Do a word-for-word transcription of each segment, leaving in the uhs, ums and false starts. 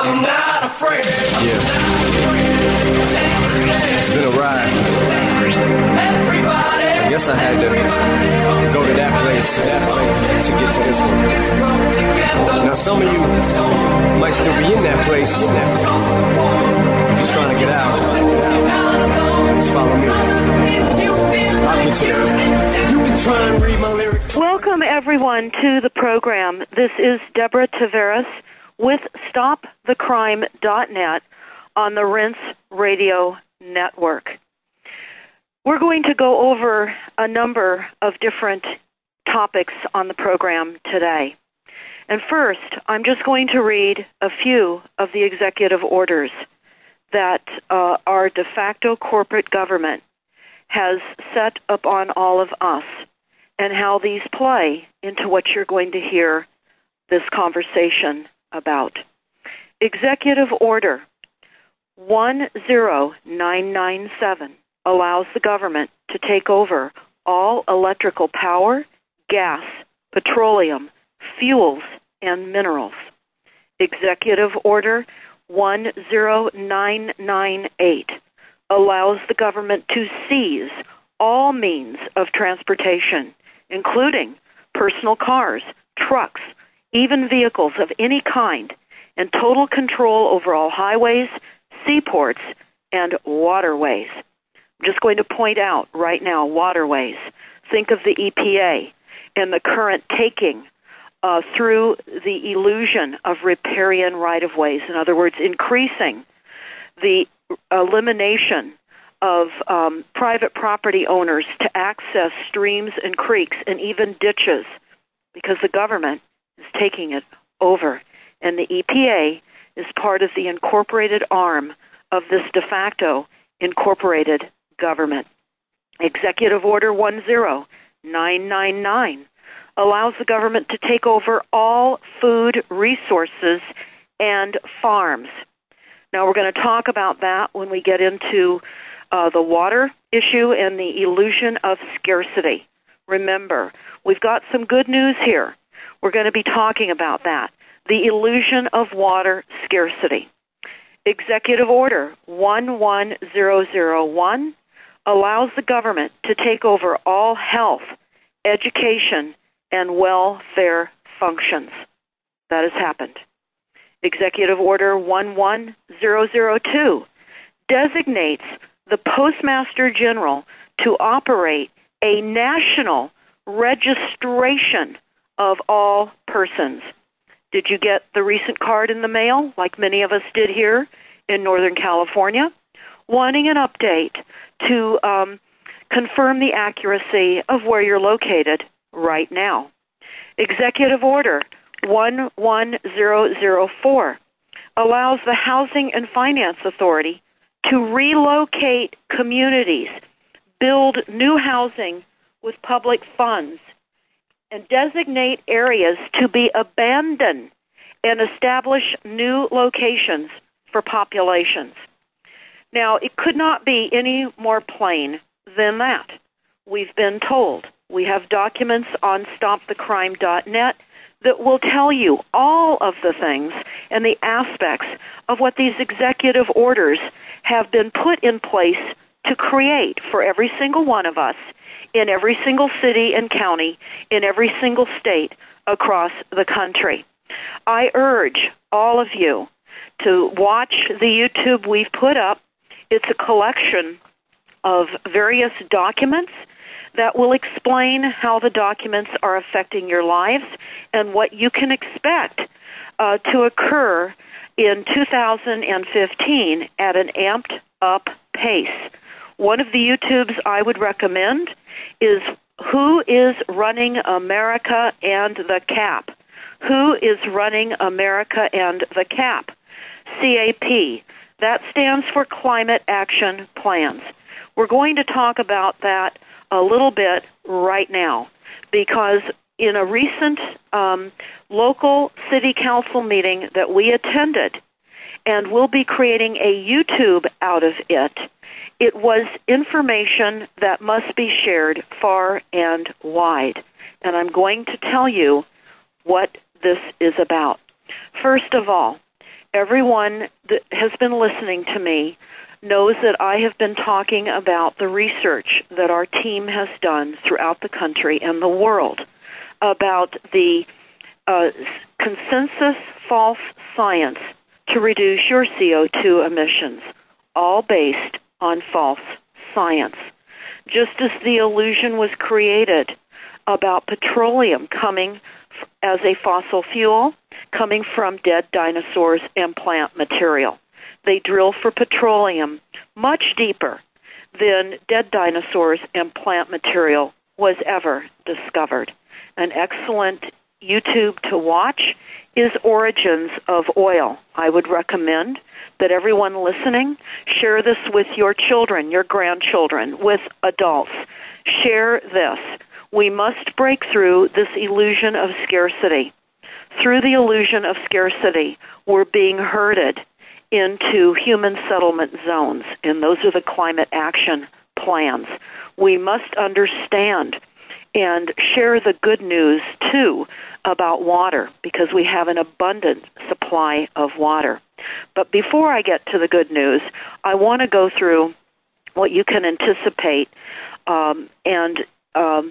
I'm not afraid. Yeah. It's been a ride. I guess I had to go to that place, that place to get to this one. Now some of you might still be in that place. If you're trying to get out, just follow me. I'll get you there. You can try and read my lyrics. Welcome everyone to the program. This is Deborah Tavares with stop the crime dot net on the Rinse Radio Network. We're going to go over a number of different topics on the program today. And first, I'm just going to read a few of the executive orders that uh, our de facto corporate government has set upon all of us and how these play into what you're going to hear this conversation about. Executive Order one zero nine nine seven allows the government to take over all electrical power, gas, petroleum, fuels, and minerals. Executive Order one zero nine nine eight allows the government to seize all means of transportation, including personal cars, trucks, even vehicles of any kind, and total control over all highways, seaports, and waterways. I'm just going to point out right now, waterways. Think of the E P A and the current taking uh, through the illusion of riparian right-of-ways. In other words, increasing the elimination of um, private property owners to access streams and creeks and even ditches because the government is taking it over. And the E P A is part of the incorporated arm of this de facto incorporated government. Executive Order one zero nine nine nine allows the government to take over all food resources and farms. Now, we're going to talk about that when we get into uh, the water issue and the illusion of scarcity. Remember, we've got some good news here. We're going to be talking about that, the illusion of water scarcity. Executive Order one one zero zero one allows the government to take over all health, education, and welfare functions. That has happened. Executive Order one one zero zero two designates the Postmaster General to operate a national registration of all persons. Did you get the recent card in the mail, like many of us did here in Northern California, wanting an update to um, confirm the accuracy of where you're located right now? Executive Order one one zero zero four allows the Housing and Finance Authority to relocate communities, build new housing with public funds, and designate areas to be abandoned and establish new locations for populations. Now, it could not be any more plain than that. We've been told. We have documents on stop the crime dot net that will tell you all of the things and the aspects of what these executive orders have been put in place to create for every single one of us in every single city and county, in every single state across the country. I urge all of you to watch the YouTube we've put up. It's a collection of various documents that will explain how the documents are affecting your lives and what you can expect uh, to occur in two thousand fifteen at an amped up pace. One of the YouTubes I would recommend is Who is Running America and the CAP? Who is Running America and the CAP? C A P. That stands for Climate Action Plans. We're going to talk about that a little bit right now because in a recent um, local city council meeting that we attended, and we'll be creating a YouTube out of it, it was information that must be shared far and wide. And I'm going to tell you what this is about. First of all, everyone that has been listening to me knows that I have been talking about the research that our team has done throughout the country and the world about the uh, consensus false science to reduce your C O two emissions, all based on false science. Just as the illusion was created about petroleum coming as a fossil fuel, coming from dead dinosaurs and plant material. They drill for petroleum much deeper than dead dinosaurs and plant material was ever discovered. An excellent YouTube to watch is Origins of Oil. I would recommend that everyone listening share this with your children, your grandchildren, with adults. Share this. We must break through this illusion of scarcity. Through the illusion of scarcity, we're being herded into human settlement zones, and those are the climate action plans. We must understand and share the good news, too, about water, because we have an abundant supply of water. But before I get to the good news, I want to go through what you can anticipate um, and um,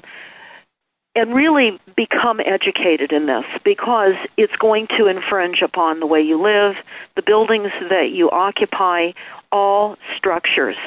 and really become educated in this, because it's going to infringe upon the way you live, the buildings that you occupy, all structures.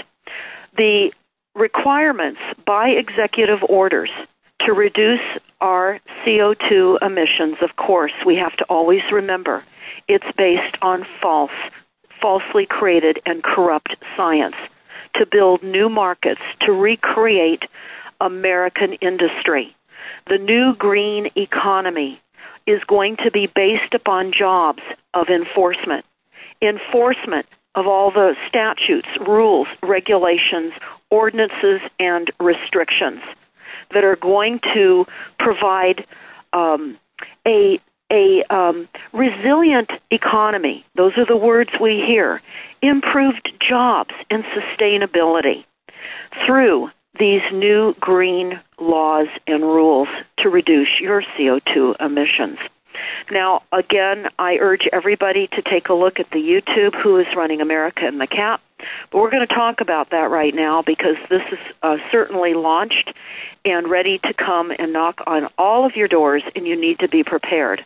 The requirements by executive orders to reduce our C O two emissions, of course, we have to always remember, it's based on false, falsely created and corrupt science to build new markets, to recreate American industry. The new green economy is going to be based upon jobs of enforcement, enforcement of all the statutes, rules, regulations, ordinances, and restrictions that are going to provide um, a a um, resilient economy. Those are the words we hear. Improved jobs and sustainability through these new green laws and rules to reduce your C O two emissions. Now, again, I urge everybody to take a look at the YouTube, Who is Running America in the Cap. But we're going to talk about that right now, because this is uh, certainly launched and ready to come and knock on all of your doors, and you need to be prepared.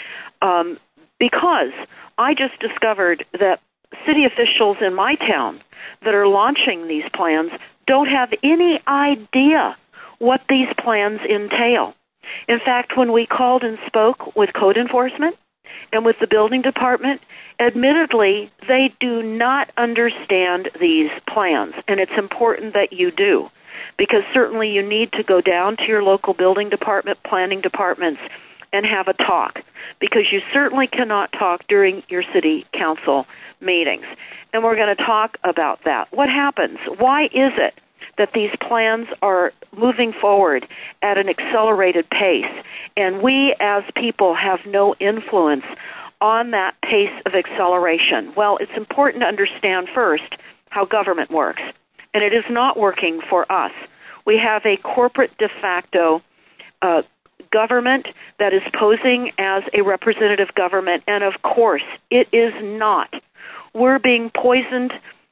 Um, because I just discovered that city officials in my town that are launching these plans don't have any idea what these plans entail. In fact, when we called and spoke with code enforcement and with the building department, admittedly, they do not understand these plans, and it's important that you do, because certainly you need to go down to your local building department, planning departments, and have a talk, because you certainly cannot talk during your city council meetings. And we're going to talk about that. What happens? Why is it that these plans are moving forward at an accelerated pace, and we as people have no influence on that pace of acceleration? Well, it's important to understand first how government works, and it is not working for us. We have a corporate de facto uh, government that is posing as a representative government, and of course, it is not. We're being poisoned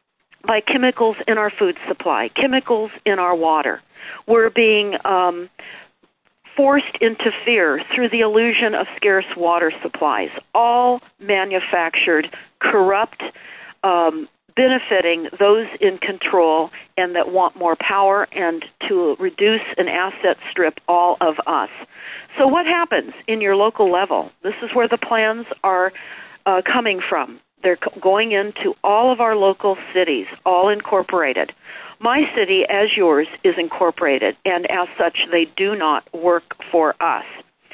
by chemicals in our food supply, chemicals in our water. We're being um, forced into fear through the illusion of scarce water supplies, all manufactured, corrupt, um, benefiting those in control and that want more power and to reduce and asset strip all of us. So what happens in your local level? This is where the plans are uh, coming from. They're going into all of our local cities, all incorporated. My city, as yours, is incorporated, and as such, they do not work for us.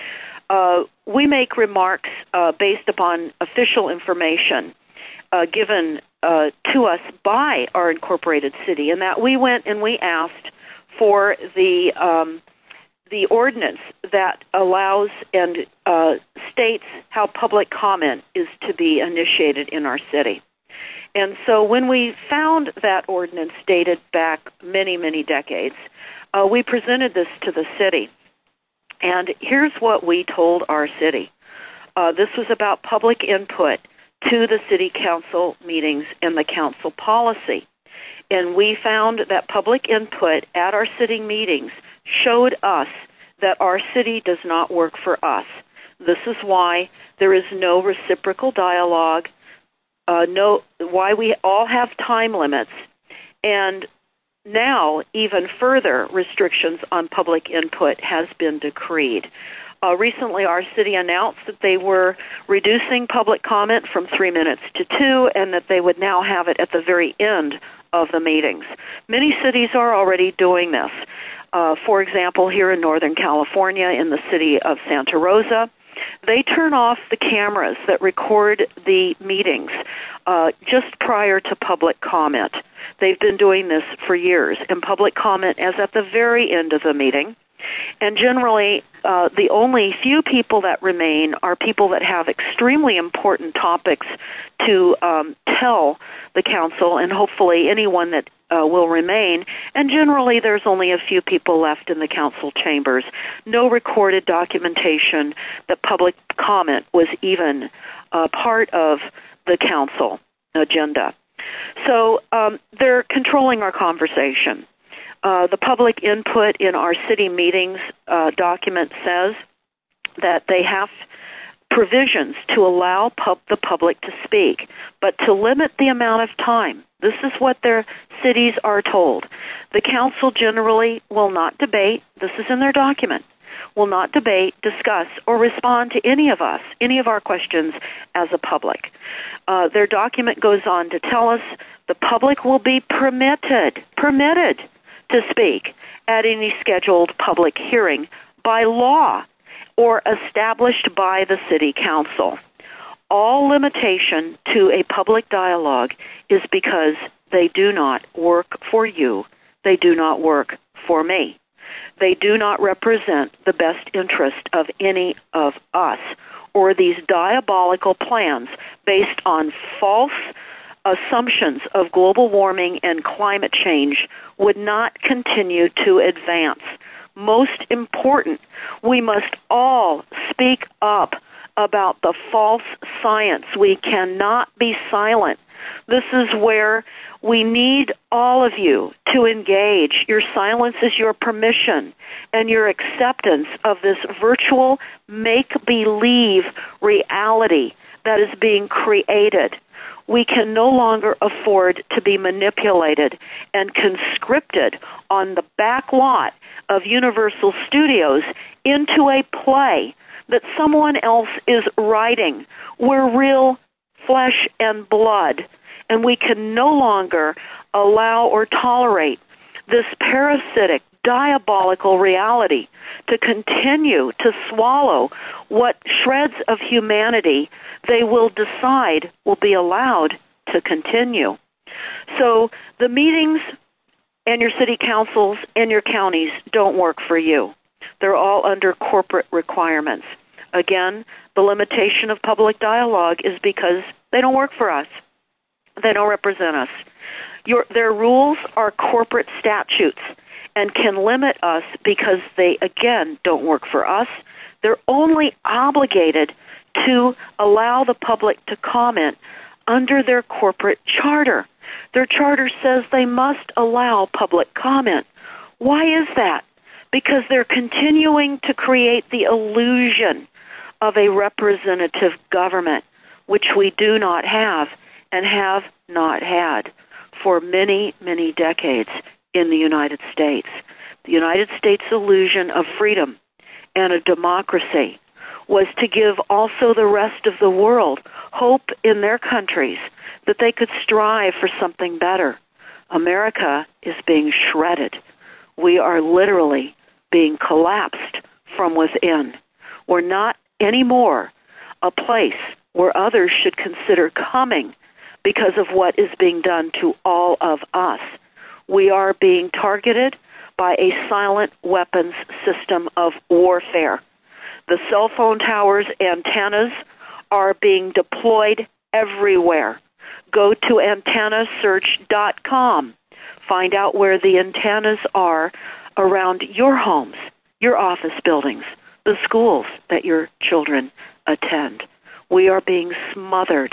Uh, we make remarks uh, based upon official information uh, given uh, to us by our incorporated city, in that we went and we asked for the um, the ordinance that allows and uh, states how public comment is to be initiated in our city. And so when we found that ordinance dated back many, many decades, uh, we presented this to the city. And here's what we told our city. Uh, this was about public input to the city council meetings and the council policy. And we found that public input at our city meetings showed us that our city does not work for us. This is why there is no reciprocal dialogue, uh, no, why we all have time limits, and now even further restrictions on public input has been decreed. Uh, recently, our city announced that they were reducing public comment from three minutes to two, and that they would now have it at the very end of the meetings. Many cities are already doing this. Uh, for example, here in Northern California, in the city of Santa Rosa, they turn off the cameras that record the meetings uh, just prior to public comment. They've been doing this for years, and public comment is at the very end of the meeting. And generally, uh, the only few people that remain are people that have extremely important topics to um, tell the council, and hopefully anyone that uh, will remain. And generally, there's only a few people left in the council chambers. No recorded documentation that public comment was even uh, part of the council agenda. So um, they're controlling our conversation. Uh, the public input in our city meetings uh, document says that they have provisions to allow pub- the public to speak, but to limit the amount of time. This is what their cities are told. The council generally will not debate, this is in their document, will not debate, discuss, or respond to any of us, any of our questions as a public. Uh, their document goes on to tell us the public will be permitted, permitted, to speak at any scheduled public hearing by law or established by the city council. All limitation to a public dialogue is because they do not work for you. They do not work for me. They do not represent the best interest of any of us, or these diabolical plans based on false assumptions of global warming and climate change would not continue to advance. Most important, we must all speak up about the false science. We cannot be silent. This is where we need all of you to engage. Your silence is your permission and your acceptance of this virtual make-believe reality that is being created. We can no longer afford to be manipulated and conscripted on the back lot of Universal Studios into a play that someone else is writing. We're real flesh and blood, and we can no longer allow or tolerate this parasitic, diabolical reality to continue to swallow what shreds of humanity they will decide will be allowed to continue. So the meetings and your city councils and your counties don't work for you. They're all under corporate requirements. Again, the limitation of public dialogue is because they don't work for us. They don't represent us. Your, their rules are corporate statutes and can limit us because they, again, don't work for us. They're only obligated to allow the public to comment under their corporate charter. Their charter says they must allow public comment. Why is that? Because they're continuing to create the illusion of a representative government, which we do not have and have not had for many, many decades in the United States. The United States illusion of freedom and a democracy was to give also the rest of the world hope in their countries that they could strive for something better. America is being shredded. We are literally being collapsed from within. We're not anymore a place where others should consider coming because of what is being done to all of us. We are being targeted by a silent weapons system of warfare. The cell phone towers' antennas are being deployed everywhere. Go to antenna search dot com. Find out where the antennas are around your homes, your office buildings, the schools that your children attend. We are being smothered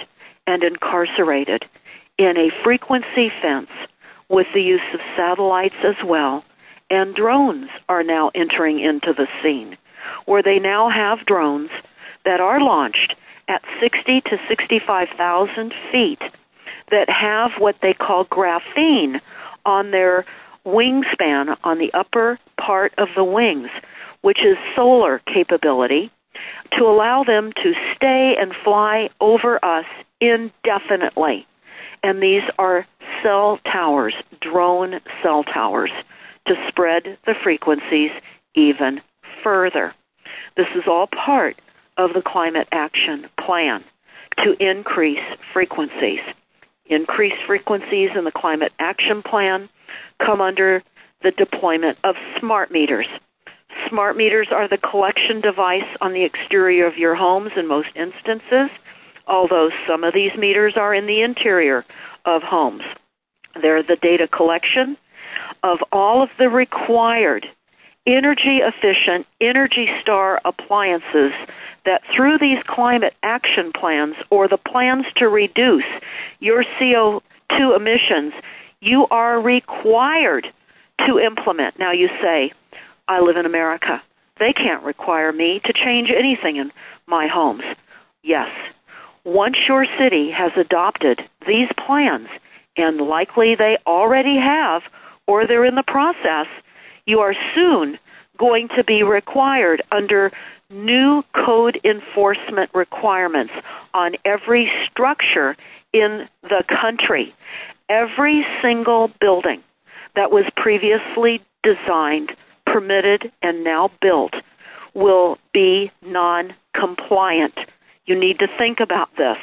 and incarcerated in a frequency fence with the use of satellites as well, and drones are now entering into the scene, where they now have drones that are launched at sixty to sixty-five thousand feet that have what they call graphene on their wingspan, on the upper part of the wings, which is solar capability, to allow them to stay and fly over us indefinitely. And these are cell towers, drone cell towers, to spread the frequencies even further. This is all part of the Climate Action Plan to increase frequencies. Increased frequencies in the Climate Action Plan come under the deployment of smart meters. Smart meters are the collection device on the exterior of your homes in most instances, although some of these meters are in the interior of homes. They're the data collection of all of the required energy-efficient Energy Star appliances that through these climate action plans or the plans to reduce your C O two emissions, you are required to implement. Now you say, I live in America. They can't require me to change anything in my homes. Yes. Once your city has adopted these plans, and likely they already have, or they're in the process, you are soon going to be required under new code enforcement requirements on every structure in the country. Every single building that was previously designed, permitted, and now built will be non-compliant. You need to think about this.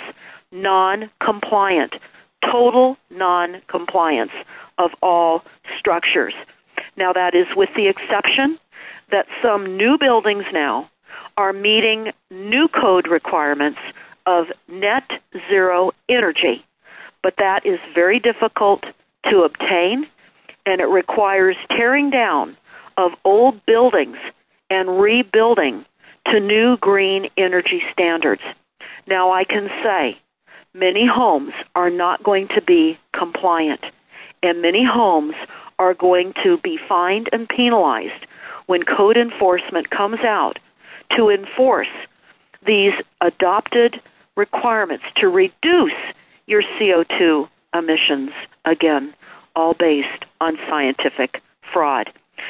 Non-compliant. Total non-compliance of all structures. Now that is with the exception that some new buildings now are meeting new code requirements of net zero energy. But that is very difficult to obtain, and it requires tearing down of old buildings and rebuilding to new green energy standards. Now I can say many homes are not going to be compliant, and many homes are going to be fined and penalized when code enforcement comes out to enforce these adopted requirements to reduce your C O two emissions, again, all based on scientific fraud.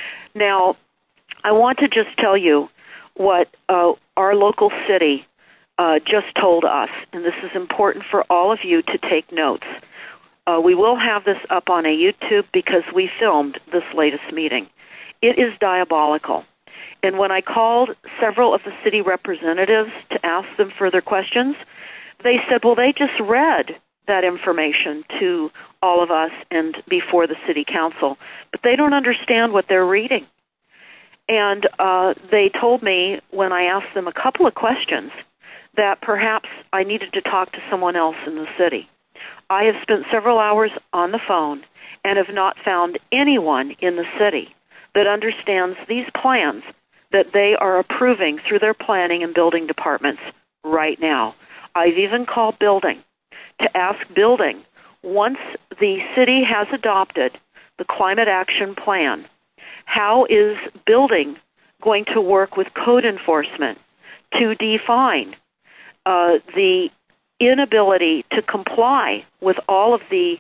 Now, I want to just tell you what uh, our local city uh, just told us, and this is important for all of you to take notes. Uh, we will have this up on a YouTube because we filmed this latest meeting. It is diabolical. And when I called several of the city representatives to ask them further questions, they said, well, they just read that information to all of us and before the city council, but they don't understand what they're reading. And uh, they told me when I asked them a couple of questions that perhaps I needed to talk to someone else in the city. I have spent several hours on the phone and have not found anyone in the city that understands these plans that they are approving through their planning and building departments right now. I've even called building to ask building, once the city has adopted the Climate Action Plan, how is building going to work with code enforcement to define uh, the inability to comply with all of the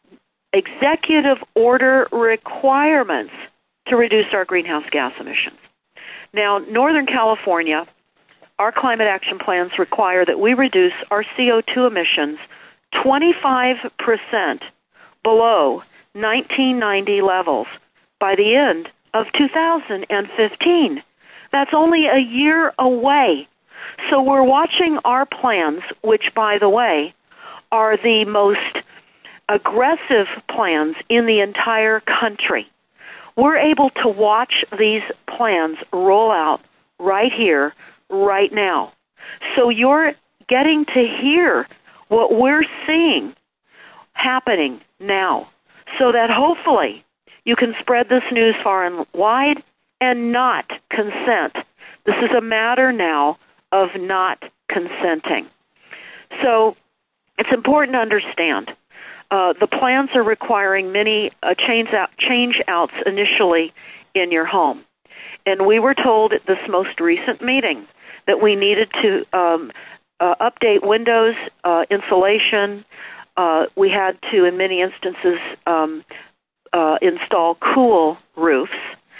executive order requirements to reduce our greenhouse gas emissions. Now, Northern California, our climate action plans require that we reduce our C O two emissions twenty-five percent below nineteen ninety levels by the end of two thousand fifteen. That's only a year away. So we're watching our plans, which, by the way, are the most aggressive plans in the entire country. We're able to watch these plans roll out right here, right now. So you're getting to hear what we're seeing happening now, so that hopefully you can spread this news far and wide and not consent. This is a matter now of not consenting. So it's important to understand uh, the plans are requiring many uh, change, out, change outs initially in your home. And we were told at this most recent meeting that we needed to um, uh, update windows, uh, insulation. Uh, we had to, in many instances, um, uh, install cool roofs.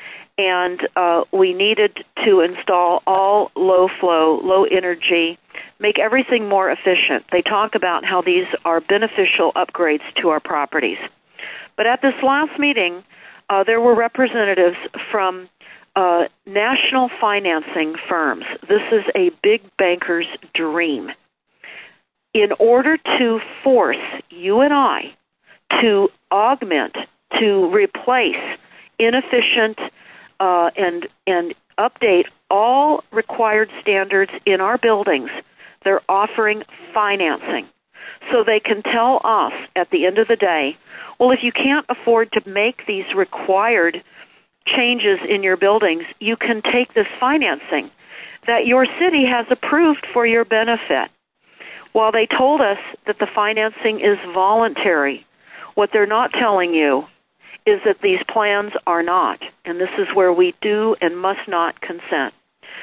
And uh, we needed to install all low-flow, low-energy, make everything more efficient. They talk about how these are beneficial upgrades to our properties. But at this last meeting, uh, there were representatives from uh, national financing firms. This is a big banker's dream. In order to force you and I to augment, to replace inefficient Uh, and and update all required standards in our buildings, they're offering financing. So they can tell us at the end of the day, well, if you can't afford to make these required changes in your buildings, you can take this financing that your city has approved for your benefit. While they told us that the financing is voluntary, what they're not telling you is that these plans are not, and this is where we do and must not consent.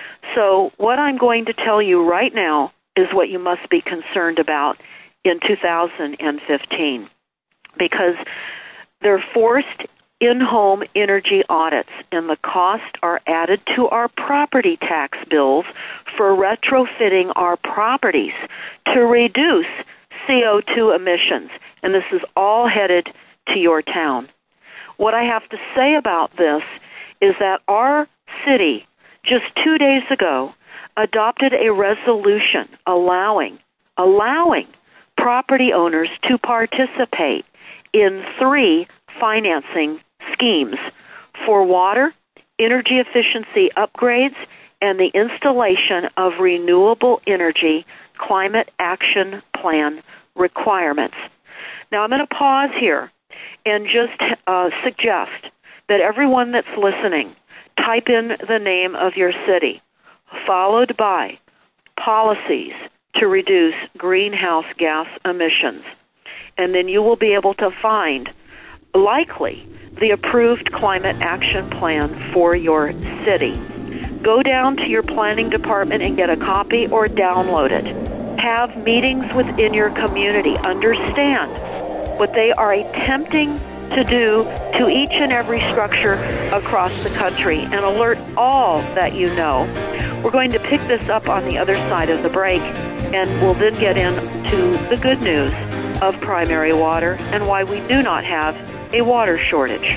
So what I'm going to tell you right now is what you must be concerned about in two thousand fifteen, because they're forced in-home energy audits, and the costs are added to our property tax bills for retrofitting our properties to reduce C O two emissions, and this is all headed to your town. What I have to say about this is that our city, just two days ago, adopted a resolution allowing, allowing property owners to participate in three financing schemes for water, energy efficiency upgrades, and the installation of renewable energy climate action plan requirements. Now, I'm going to pause here and just uh, suggest that everyone that's listening type in the name of your city, followed by policies to reduce greenhouse gas emissions. And then you will be able to find, likely, the approved climate action plan for your city. Go down to your planning department and get a copy or download it. Have meetings within your community. Understand what they are attempting to do to each and every structure across the country, and alert all that you know. We're going to pick this up on the other side of the break, and we'll then get into the good news of primary water and why we do not have a water shortage.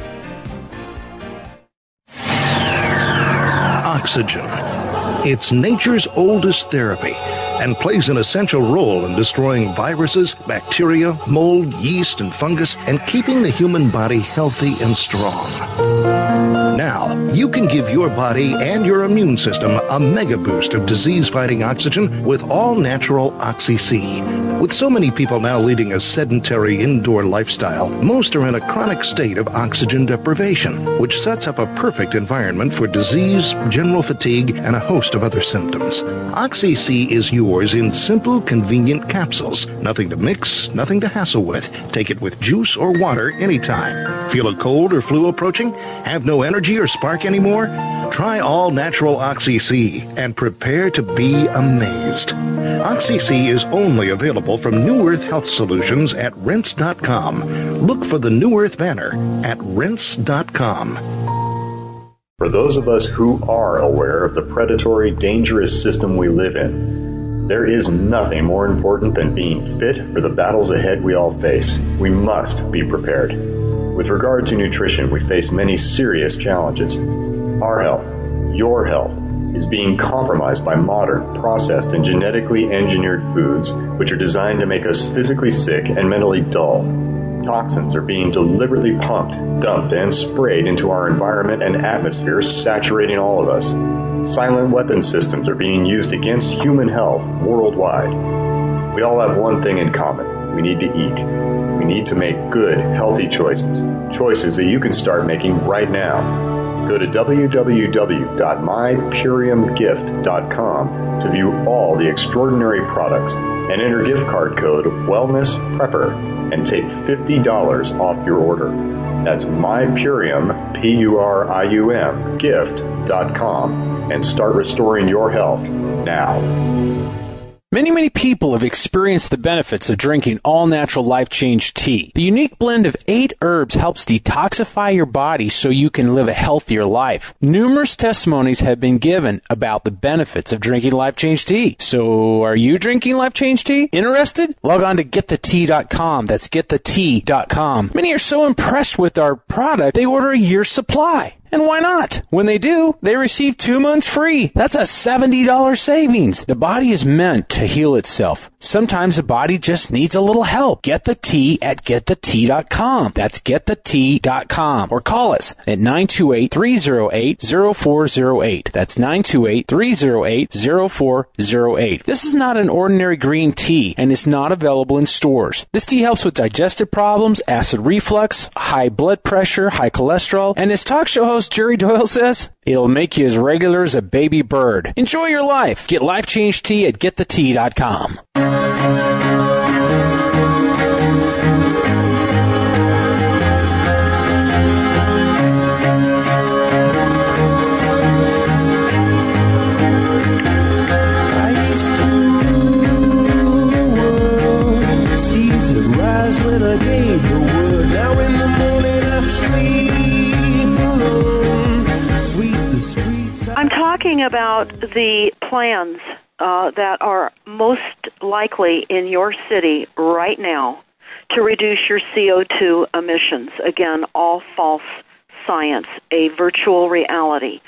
Oxygen. It's nature's oldest therapy and plays an essential role in destroying viruses, bacteria, mold, yeast, and fungus, and keeping the human body healthy and strong. Now, you can give your body and your immune system a mega boost of disease-fighting oxygen with all-natural Oxy-C. With so many people now leading a sedentary indoor lifestyle, most are in a chronic state of oxygen deprivation, which sets up a perfect environment for disease, general fatigue, and a host of other symptoms. Oxy-C is yours in simple, convenient capsules. Nothing to mix, nothing to hassle with. Take it with juice or water anytime. Feel a cold or flu approaching? Have no energy or spark anymore? Try all-natural Oxy-C and prepare to be amazed. Oxy-C is only available from New Earth Health Solutions at rinse dot com. Look for the New Earth banner at rinse dot com. For those of us who are aware of the predatory, dangerous system we live in, there is nothing more important than being fit for the battles ahead we all face. We must be prepared. With regard to nutrition, we face many serious challenges. Our health, your health, is being compromised by modern, processed, and genetically engineered foods, which are designed to make us physically sick and mentally dull. Toxins are being deliberately pumped, dumped, and sprayed into our environment and atmosphere, saturating all of us. Silent weapon systems are being used against human health worldwide. We all have one thing in common. We need to eat. We need to make good, healthy choices. Choices that you can start making right now. Go to w w w dot my purium gift dot com to view all the extraordinary products and enter gift card code WellnessPrepper and take fifty dollars off your order. That's MyPurium, P U R I U M, gift dot com, and start restoring your health now. Many, many people have experienced the benefits of drinking all-natural Life Change tea. The unique blend of eight herbs helps detoxify your body so you can live a healthier life. Numerous testimonies have been given about the benefits of drinking Life Change tea. So, are you drinking Life Change tea? Interested? Log on to get the tea dot com. That's get the tea dot com. Many are so impressed with our product, they order a year's supply. And why not? When they do, they receive two months free. That's a seventy dollars savings. The body is meant to heal itself. Sometimes the body just needs a little help. Get the tea at get the tea dot com. That's get the tea dot com. Or call us at nine two eight, three oh eight, oh four oh eight. That's nine two eight, three oh eight, oh four oh eight. This is not an ordinary green tea and is not available in stores. This tea helps with digestive problems, acid reflux, high blood pressure, high cholesterol, and as talk show host Jerry Doyle says, it'll make you as regular as a baby bird. Enjoy your life. Get Life Change tea at get the tea dot com. I used to rule the world, seas that rise when I gave the word. Now in the morning I sleep alone, sweep the streets. I'm talking about the plans uh, that are most likely in your city right now to reduce your C O two emissions. Again, all false science, a virtual reality.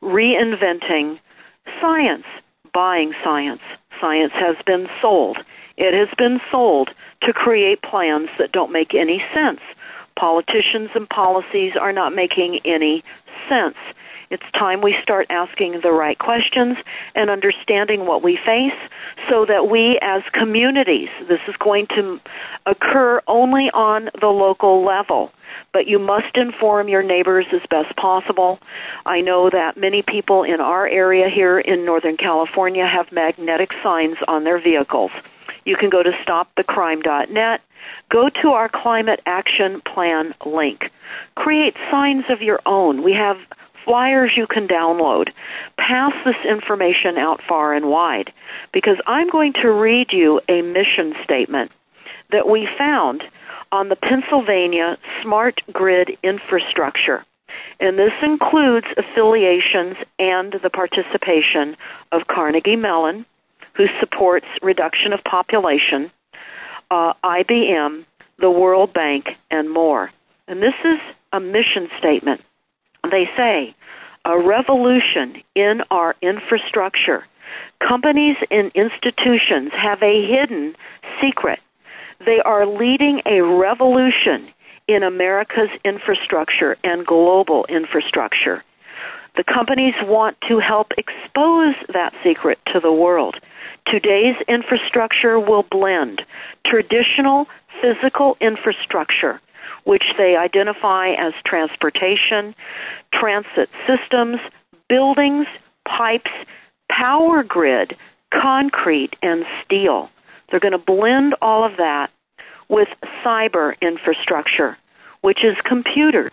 Reinventing science, buying science. Science has been sold. It has been sold to create plans that don't make any sense. Politicians and policies are not making any sense. It's time we start asking the right questions and understanding what we face so that we as communities, this is going to occur only on the local level, but you must inform your neighbors as best possible. I know that many people in our area here in Northern California have magnetic signs on their vehicles. You can go to stop the crime dot net. Go to our Climate Action Plan link. Create signs of your own. We have flyers you can download. Pass this information out far and wide, because I'm going to read you a mission statement that we found on the Pennsylvania Smart Grid Infrastructure. And this includes affiliations and the participation of Carnegie Mellon, who supports reduction of population, uh, I B M, the World Bank, and more. And this is a mission statement. They say, a revolution in our infrastructure. Companies and institutions have a hidden secret. They are leading a revolution in America's infrastructure and global infrastructure. The companies want to help expose that secret to the world. Today's infrastructure will blend traditional physical infrastructure, which they identify as transportation, transit systems, buildings, pipes, power grid, concrete, and steel. They're going to blend all of that with cyber infrastructure, which is computers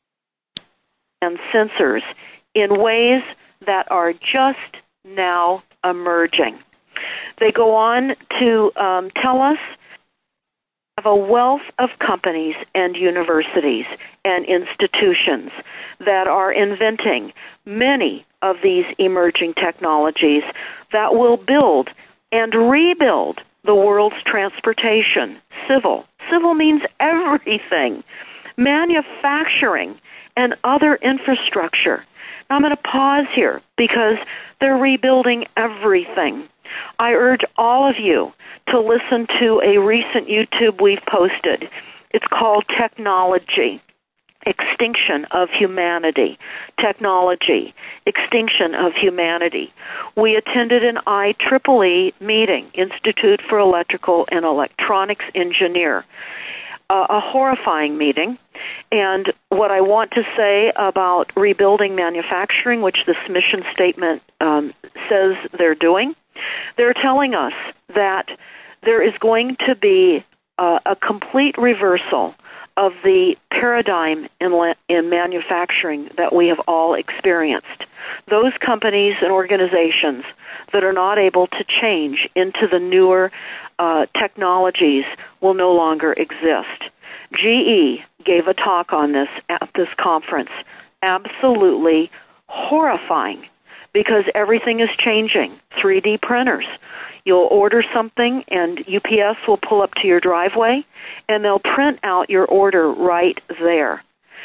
and sensors in ways that are just now emerging. They go on to um, tell us have a wealth of companies and universities and institutions that are inventing many of these emerging technologies that will build and rebuild the world's transportation. Civil. Civil means everything. Manufacturing and other infrastructure. Now I'm going to pause here because they're rebuilding everything. I urge all of you to listen to a recent YouTube we've posted. It's called Technology, Extinction of Humanity. Technology, Extinction of Humanity. We attended an I triple E meeting, Institute for Electrical and Electronics Engineer. uh, a horrifying meeting. And what I want to say about rebuilding manufacturing, which this mission statement um, says they're doing, they're telling us that there is going to be uh, a complete reversal of the paradigm in, la- in manufacturing that we have all experienced. Those companies and organizations that are not able to change into the newer uh, technologies will no longer exist. G E gave a talk on this at this conference. Absolutely horrifying, because everything is changing. three D printers. You'll order something and U P S will pull up to your driveway and they'll print out your order right there.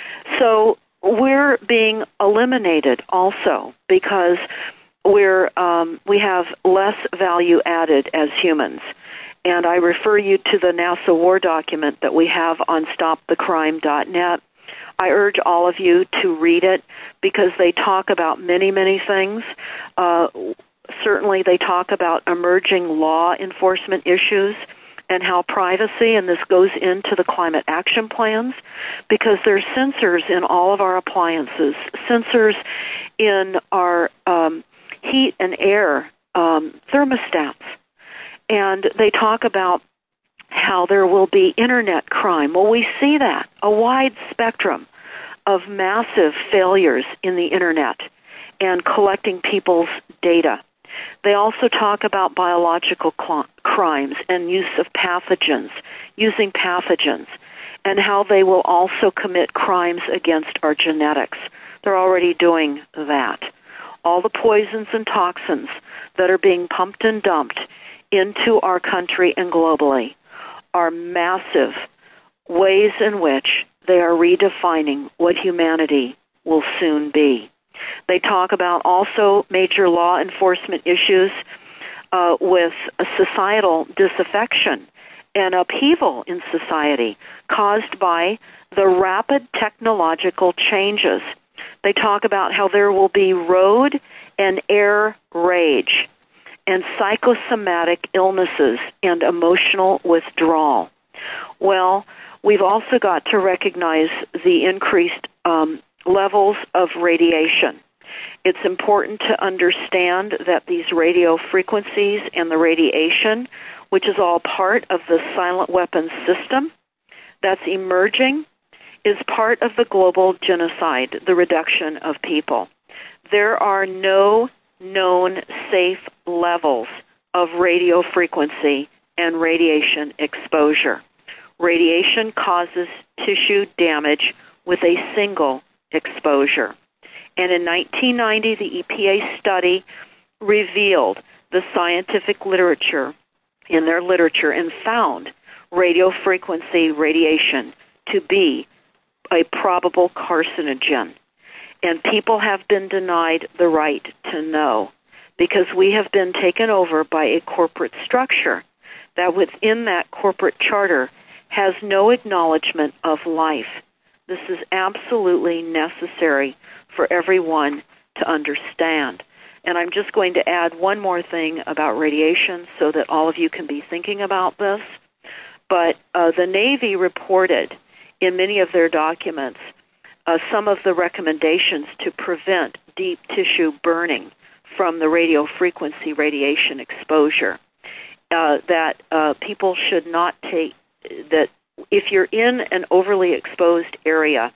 So we're being eliminated also because we're um, we have less value added as humans. And I refer you to the NASA War document that we have on stop the crime dot net. I urge all of you to read it because they talk about many, many things. Uh, certainly they talk about emerging law enforcement issues and how privacy, and this goes into the climate action plans, because there's sensors in all of our appliances, sensors in our um, heat and air um, thermostats. And they talk about how there will be internet crime. Well, we see that, a wide spectrum of massive failures in the internet and collecting people's data. They also talk about biological cl- crimes and use of pathogens, using pathogens, and how they will also commit crimes against our genetics. They're already doing that. All the poisons and toxins that are being pumped and dumped into our country and globally are massive ways in which they are redefining what humanity will soon be. They talk about also major law enforcement issues uh, with a societal disaffection and upheaval in society caused by the rapid technological changes. They talk about how there will be road and air rage and psychosomatic illnesses and emotional withdrawal. Well, we've also got to recognize the increased um, levels of radiation. It's important to understand that these radio frequencies and the radiation, which is all part of the silent weapons system that's emerging, is part of the global genocide, the reduction of people. There are no known safe levels of radio frequency and radiation exposure. Radiation causes tissue damage with a single exposure. And in nineteen ninety, the E P A study revealed the scientific literature in their literature and found radio frequency radiation to be a probable carcinogen. And people have been denied the right to know because we have been taken over by a corporate structure that within that corporate charter has no acknowledgement of life. This is absolutely necessary for everyone to understand. And I'm just going to add one more thing about radiation so that all of you can be thinking about this. But uh, the Navy reported in many of their documents uh, some of the recommendations to prevent deep tissue burning from the radio frequency radiation exposure. Uh, that uh, people should not take, that if you're in an overly exposed area,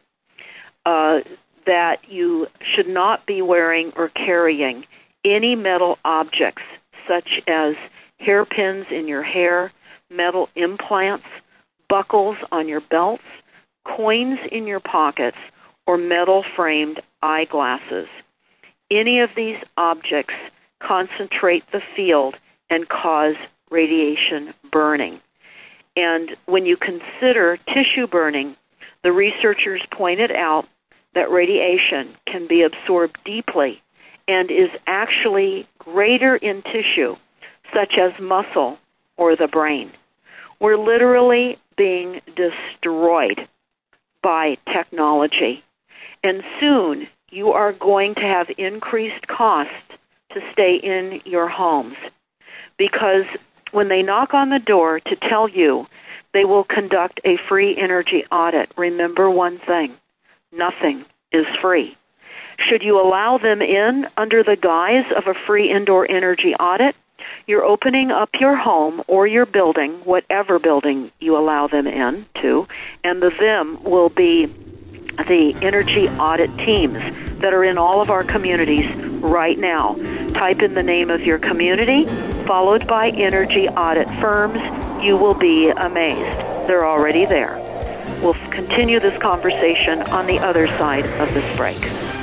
uh, that you should not be wearing or carrying any metal objects such as hairpins in your hair, metal implants, buckles on your belts, coins in your pockets, or metal-framed eyeglasses. Any of these objects concentrate the field and cause radiation burning. And when you consider tissue burning, the researchers pointed out that radiation can be absorbed deeply and is actually greater in tissue, such as muscle or the brain. We're literally being destroyed by technology. And soon you are going to have increased costs to stay in your homes because when they knock on the door to tell you they will conduct a free energy audit, remember one thing: nothing is free. Should you allow them in under the guise of a free indoor energy audit, you're opening up your home or your building, whatever building you allow them in to, and the them will be the energy audit teams that are in all of our communities right now. Type in the name of your community, followed by energy audit firms. You will be amazed. They're already there. We'll continue this conversation on the other side of this break.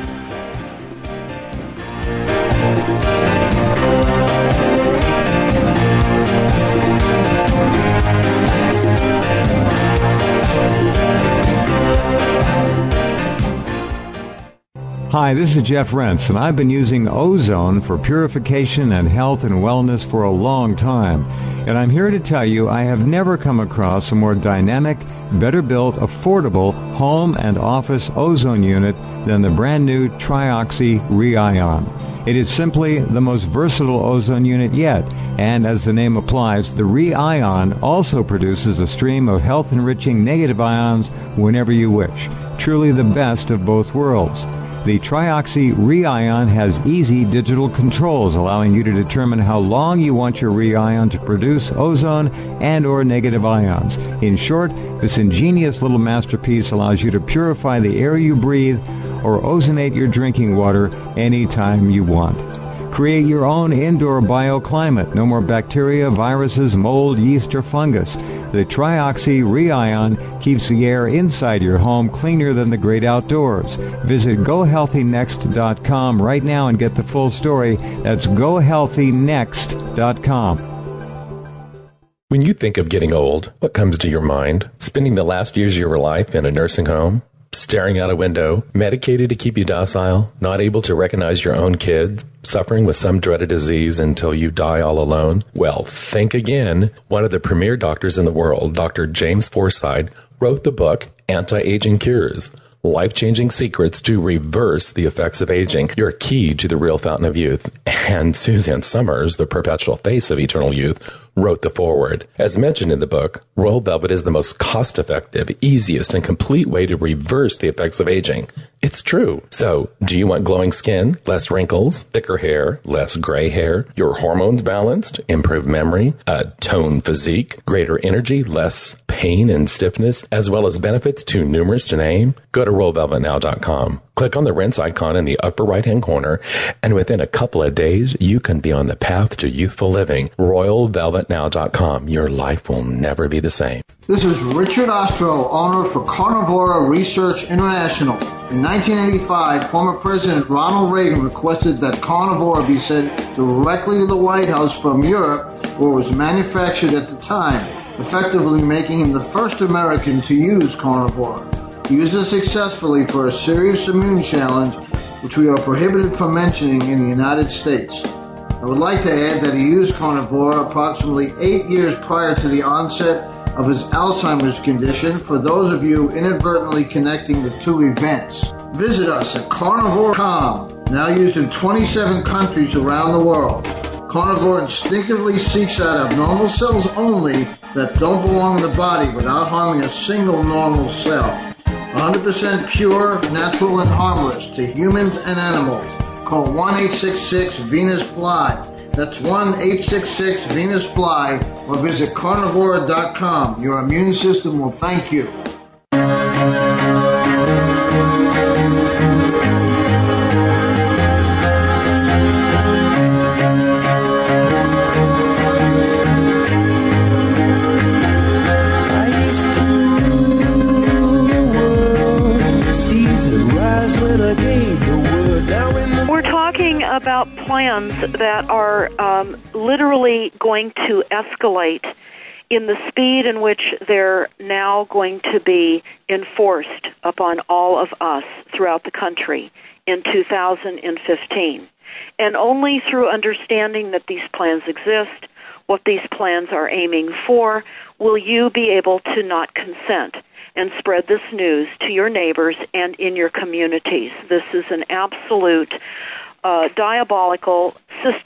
Hi, this is Jeff Rentz, and I've been using Ozone for purification and health and wellness for a long time. And I'm here to tell you I have never come across a more dynamic, better built, affordable home and office ozone unit than the brand new Trioxy Re-Ion. It is simply the most versatile ozone unit yet, and as the name applies, the Re-Ion also produces a stream of health-enriching negative ions whenever you wish. Truly the best of both worlds. The Trioxy Re-Ion has easy digital controls, allowing you to determine how long you want your Re-Ion to produce ozone and or negative ions. In short, this ingenious little masterpiece allows you to purify the air you breathe or ozonate your drinking water anytime you want. Create your own indoor bioclimate. No more bacteria, viruses, mold, yeast, or fungus. The Trioxy Re-Ion keeps the air inside your home cleaner than the great outdoors. Visit go healthy next dot com right now and get the full story. That's go healthy next dot com. When you think of getting old, what comes to your mind? Spending the last years of your life in a nursing home? Staring out a window, medicated to keep you docile, not able to recognize your own kids, suffering with some dreaded disease until you die all alone? Well, think again. One of the premier doctors in the world, Doctor James Forsythe, wrote the book Anti-Aging Cures: Life-Changing Secrets to Reverse the Effects of Aging, your key to the real fountain of youth. And Suzanne Summers, the perpetual face of eternal youth, wrote the foreword. As mentioned in the book, Royal Velvet is the most cost-effective, easiest, and complete way to reverse the effects of aging. It's true. So, do you want glowing skin, less wrinkles, thicker hair, less gray hair, your hormones balanced, improved memory, a toned physique, greater energy, less pain and stiffness, as well as benefits too numerous to name? Go to royal velvet now dot com. Click on the rinse icon in the upper right-hand corner, and within a couple of days, you can be on the path to youthful living. royal velvet now dot com. Your life will never be the same. This is Richard Ostro, owner for Carnivora Research International. In nineteen eighty-five, former President Ronald Reagan requested that Carnivora be sent directly to the White House from Europe, where it was manufactured at the time, effectively making him the first American to use Carnivora. He used it successfully for a serious immune challenge, which we are prohibited from mentioning in the United States. I would like to add that he used Carnivora approximately eight years prior to the onset of his Alzheimer's condition, for those of you inadvertently connecting the two events. Visit us at carnivore dot com, now used in twenty-seven countries around the world. Carnivore instinctively seeks out abnormal cells only that don't belong in the body without harming a single normal cell. one hundred percent pure, natural, and harmless to humans and animals. Call one eight six six Venus Fly. That's one eight six six Venus Fly, or visit carnivora dot com. Your immune system will thank you. About plans that are um, literally going to escalate in the speed in which they're now going to be enforced upon all of us throughout the country in two thousand fifteen. And only through understanding that these plans exist, what these plans are aiming for, will you be able to not consent and spread this news to your neighbors and in your communities. This is an absolute Uh, diabolical system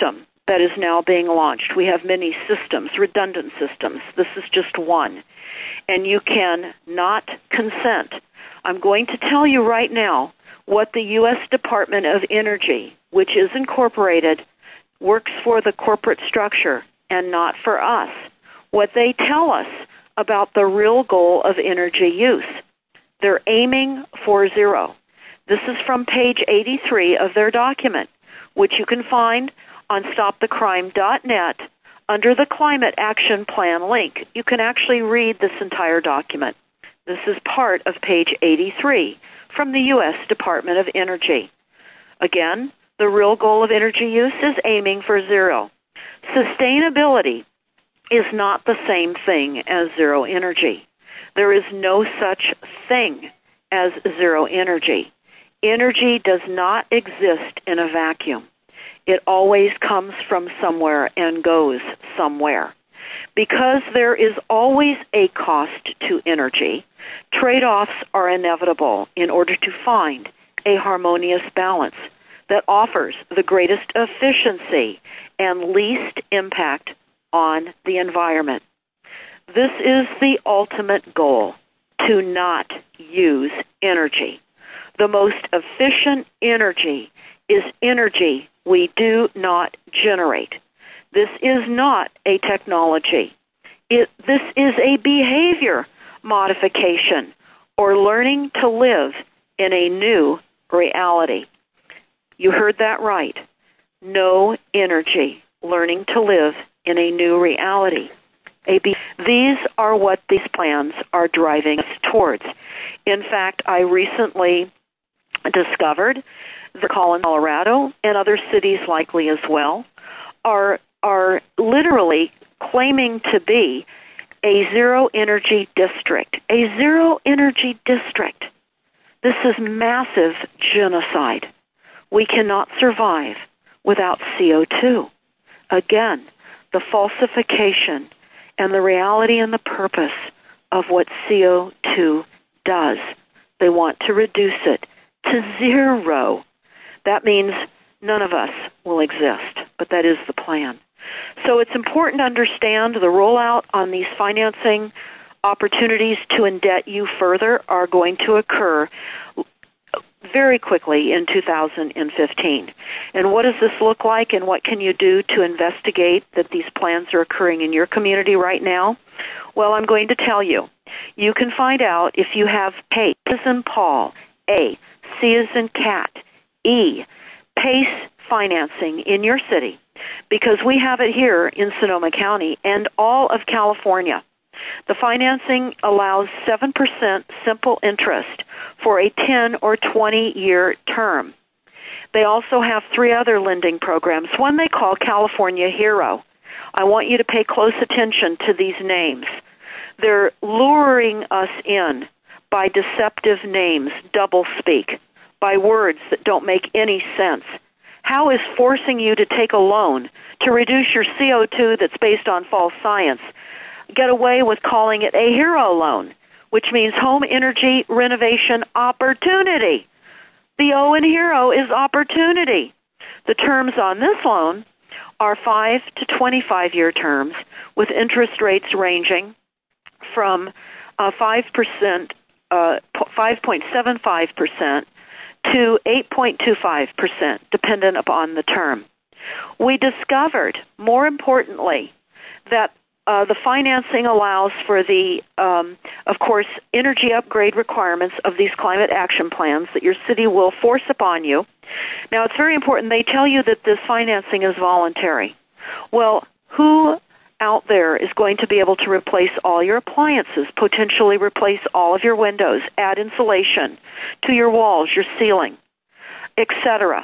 that is now being launched. We have many systems, redundant systems. This is just one. And you can not consent. I'm going to tell you right now what the U S Department of Energy, which is incorporated, works for the corporate structure and not for us. What they tell us about the real goal of energy use. They're aiming for zero. This is from page eighty-three of their document, which you can find on stop the crime dot net under the Climate Action Plan link. You can actually read this entire document. This is part of page eighty-three from the U S Department of Energy. Again, the real goal of energy use is aiming for zero. Sustainability is not the same thing as zero energy. There is no such thing as zero energy. Energy does not exist in a vacuum. It always comes from somewhere and goes somewhere. Because there is always a cost to energy, trade-offs are inevitable in order to find a harmonious balance that offers the greatest efficiency and least impact on the environment. This is the ultimate goal, to not use energy. The most efficient energy is energy we do not generate. This is not a technology. It, this is a behavior modification or learning to live in a new reality. You heard that right. No energy, learning to live in a new reality. A be- these are what these plans are driving us towards. In fact, I recently discovered that Colorado and other cities likely as well are are literally claiming to be a zero energy district. A zero energy district. This is massive genocide. We cannot survive without C O two. Again, the falsification and the reality and the purpose of what C O two does. They want to reduce it to zero. That means none of us will exist, but that is the plan. So it's important to understand the rollout on these financing opportunities to indebt you further are going to occur very quickly in two thousand fifteen. And what does this look like, and what can you do to investigate that these plans are occurring in your community right now? Well, I'm going to tell you. You can find out if you have PACE, P as in Paul, A, C as in cat, E, PACE financing in your city, because we have it here in Sonoma County and all of California. The financing allows seven percent simple interest for a ten or twenty-year term. They also have three other lending programs, one they call California Hero. I want you to pay close attention to these names. They're luring us in by deceptive names, doublespeak, by words that don't make any sense. How is forcing you to take a loan to reduce your C O two that's based on false science get away with calling it a hero loan, which means home energy renovation opportunity? The O in hero is opportunity. The terms on this loan are five to twenty-five year terms with interest rates ranging from uh, five percent, uh, five point seven five percent to eight point two five percent, dependent upon the term. We discovered, more importantly, that uh, the financing allows for the, um, of course, energy upgrade requirements of these climate action plans that your city will force upon you. Now, it's very important. They tell you that this financing is voluntary. Well, who out there is going to be able to replace all your appliances, potentially replace all of your windows, add insulation to your walls, your ceiling, et cetera,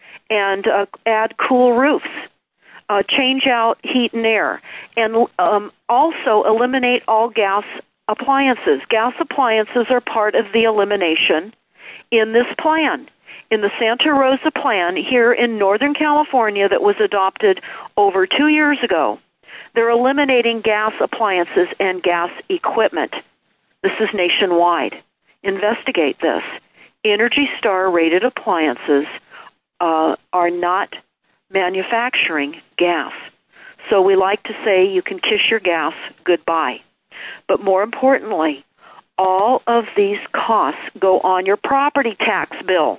and uh, add cool roofs, uh, change out heat and air, and um, also eliminate all gas appliances. Gas appliances are part of the elimination in this plan. In the Santa Rosa plan here in Northern California that was adopted over two years ago, they're eliminating gas appliances and gas equipment. This is nationwide. Investigate this. Energy Star rated appliances uh, are not manufacturing gas. So we like to say you can kiss your gas goodbye. But more importantly, all of these costs go on your property tax bill.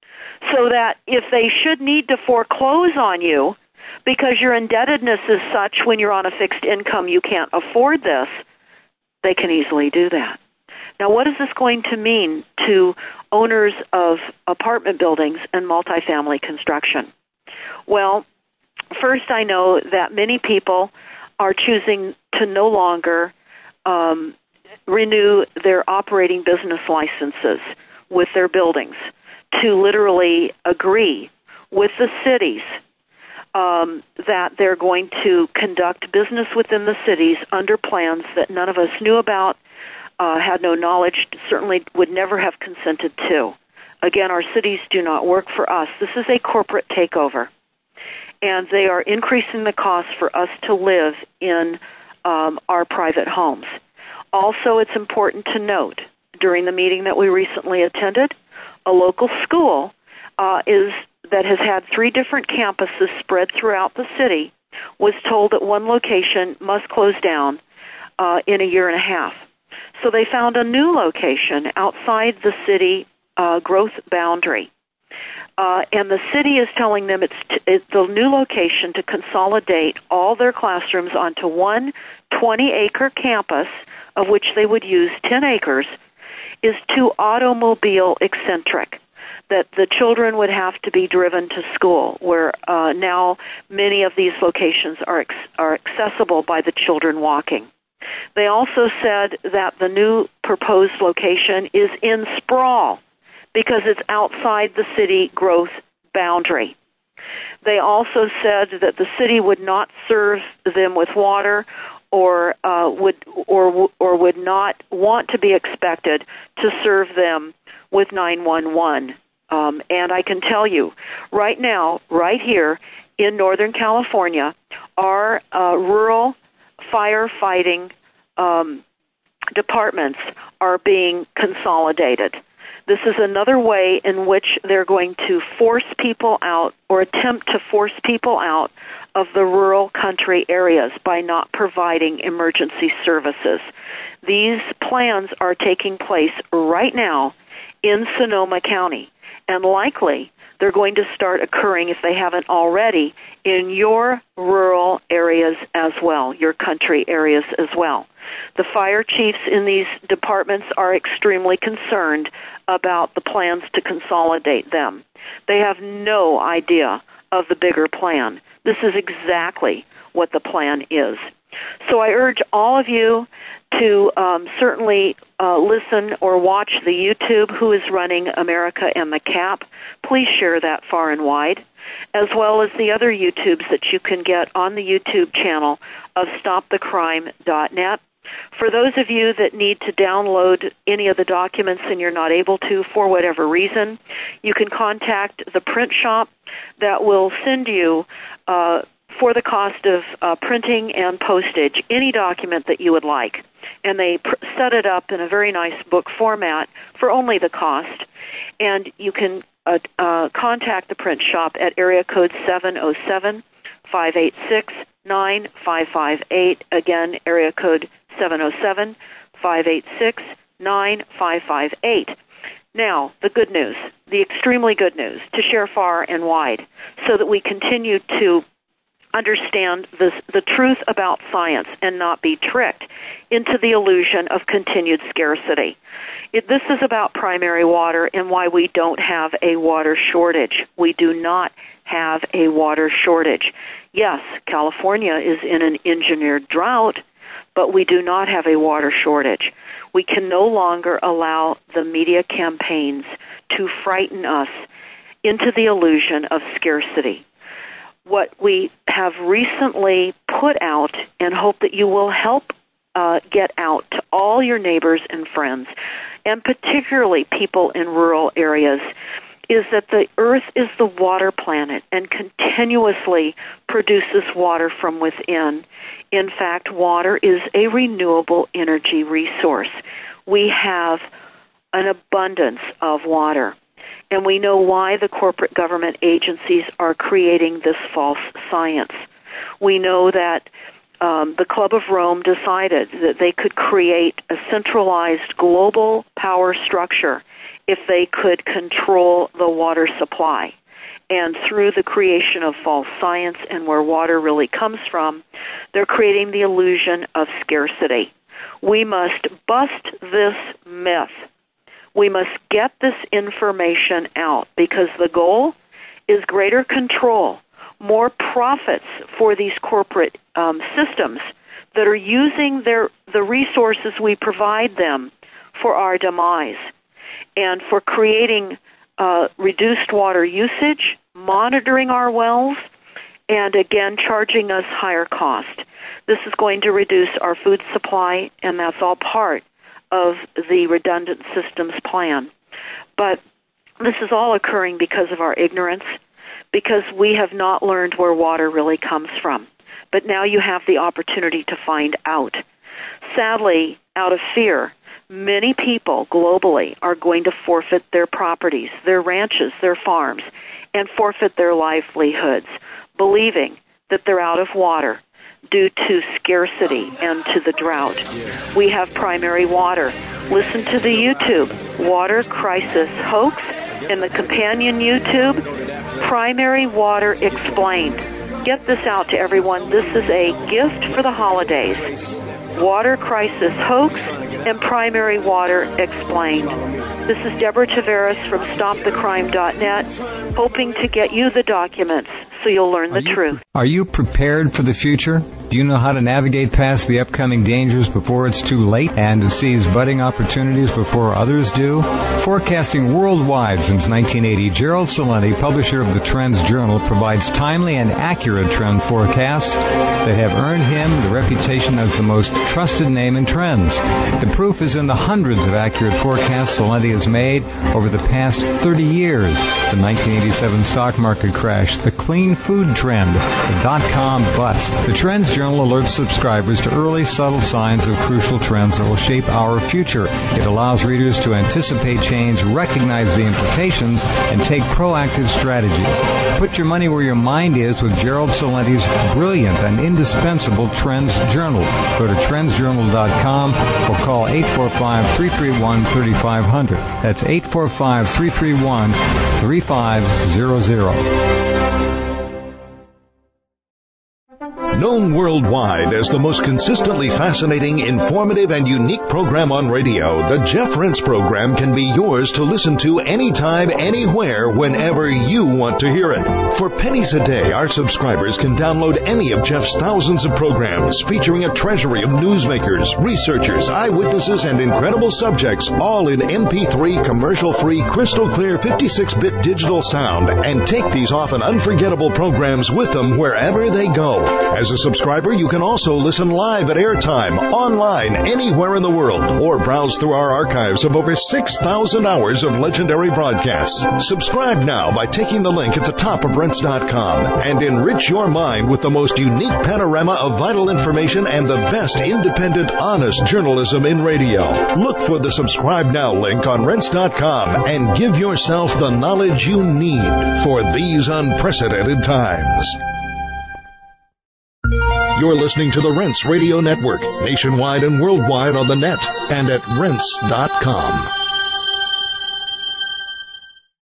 So that if they should need to foreclose on you because your indebtedness is such when you're on a fixed income you can't afford this, they can easily do that. Now, what is this going to mean to owners of apartment buildings and multifamily construction? Well, first, I know that many people are choosing to no longer um, renew their operating business licenses with their buildings, to literally agree with the cities um, that they're going to conduct business within the cities under plans that none of us knew about, uh, had no knowledge, certainly would never have consented to. Again, our cities do not work for us. This is a corporate takeover. And they are increasing the cost for us to live in um, our private homes. Also, it's important to note, during the meeting that we recently attended, a local school uh, is that has had three different campuses spread throughout the city was told that one location must close down uh, in a year and a half. So they found a new location outside the city uh, growth boundary. Uh, and the city is telling them it's, t- it's the new location to consolidate all their classrooms onto one twenty-acre campus, of which they would use ten acres, is too automobile eccentric, that the children would have to be driven to school, where uh, now many of these locations are ex- are accessible by the children walking. They also said that the new proposed location is in sprawl because it's outside the city growth boundary. They also said that the city would not serve them with water or uh, would or or would not want to be expected to serve them with nine one one. Um, and I can tell you, right now, right here in Northern California, our uh, rural firefighting um, departments are being consolidated. This is another way in which they're going to force people out or attempt to force people out of the rural country areas by not providing emergency services. These plans are taking place right now in Sonoma County, and likely they're going to start occurring, if they haven't already, in your rural areas as well, your country areas as well. The fire chiefs in these departments are extremely concerned about the plans to consolidate them. They have no idea of the bigger plan. This is exactly what the plan is. So I urge all of you to um, certainly uh, listen or watch the YouTube, Who is Running America and the Cap. Please share that far and wide, as well as the other YouTubes that you can get on the YouTube channel of stop the crime dot net. For those of you that need to download any of the documents and you're not able to for whatever reason, you can contact the print shop that will send you, uh, for the cost of uh, printing and postage, any document that you would like. And they pr- set it up in a very nice book format for only the cost. And you can uh, uh, contact the print shop at area code seven oh seven, five eight six, nine five five eight. Again, area code seven oh seven, five eight six, nine five five eight. Now, the good news, the extremely good news, to share far and wide, so that we continue to understand this, the truth about science and not be tricked into the illusion of continued scarcity. It, this is about primary water and why we don't have a water shortage. We do not have a water shortage. Yes, California is in an engineered drought, but we do not have a water shortage. We can no longer allow the media campaigns to frighten us into the illusion of scarcity. What we have recently put out, and hope that you will help uh, get out to all your neighbors and friends, and particularly people in rural areas, is that the Earth is the water planet and continuously produces water from within. In fact, water is a renewable energy resource. We have an abundance of water. And we know why the corporate government agencies are creating this false science. We know that um, the Club of Rome decided that they could create a centralized global power structure if they could control the water supply. And through the creation of false science and where water really comes from, they're creating the illusion of scarcity. We must bust this myth. We must get this information out because the goal is greater control, more profits for these corporate um, systems that are using their the resources we provide them for our demise and for creating uh, reduced water usage, monitoring our wells, and again charging us higher cost. This is going to reduce our food supply, and that's all part of the redundant systems plan. But this is all occurring because of our ignorance, because we have not learned where water really comes from. But now you have the opportunity to find out. Sadly, out of fear, many people globally are going to forfeit their properties, their ranches, their farms, and forfeit their livelihoods, believing that they're out of water due to scarcity and to the drought. We have primary water. Listen to the YouTube, Water Crisis Hoax, and the companion YouTube, Primary Water Explained. Get this out to everyone. This is a gift for the holidays. Water Crisis Hoax and Primary Water Explained. This is Deborah Tavares from stop the crime dot net, hoping to get you the documents so you'll learn the truth. Are you prepared for the future? Do you know how to navigate past the upcoming dangers before it's too late and to seize budding opportunities before others do? Forecasting worldwide since nineteen eighty, Gerald Celente, publisher of the Trends Journal, provides timely and accurate trend forecasts that have earned him the reputation as the most trusted name in trends. The proof is in the hundreds of accurate forecasts Celente has made over the past thirty years. The nineteen eighty-seven stock market crash, the clean food trend, the dot-com bust. The Trends Journal alerts subscribers to early, subtle signs of crucial trends that will shape our future. It allows readers to anticipate change, recognize the implications, and take proactive strategies. Put your money where your mind is with Gerald Celente's brilliant and indispensable Trends Journal. Go to trends journal dot com or call eight four five, three three one, three five zero zero. That's eight four five, three three one, three five zero zero. Known worldwide as the most consistently fascinating, informative, and unique program on radio, the Jeff Rense Program can be yours to listen to anytime, anywhere, whenever you want to hear it. For pennies a day, our subscribers can download any of Jeff's thousands of programs featuring a treasury of newsmakers, researchers, eyewitnesses, and incredible subjects, all in M P three commercial-free, crystal-clear fifty-six bit digital sound, and take these often unforgettable programs with them wherever they go. As a subscriber, you can also listen live at airtime, online, anywhere in the world, or browse through our archives of over six thousand hours of legendary broadcasts. Subscribe now by taking the link at the top of rense dot com and enrich your mind with the most unique panorama of vital information and the best independent, honest journalism in radio. Look for the Subscribe Now link on rense dot com and give yourself the knowledge you need for these unprecedented times. You're listening to the Rense Radio Network, nationwide and worldwide on the net and at rense dot com.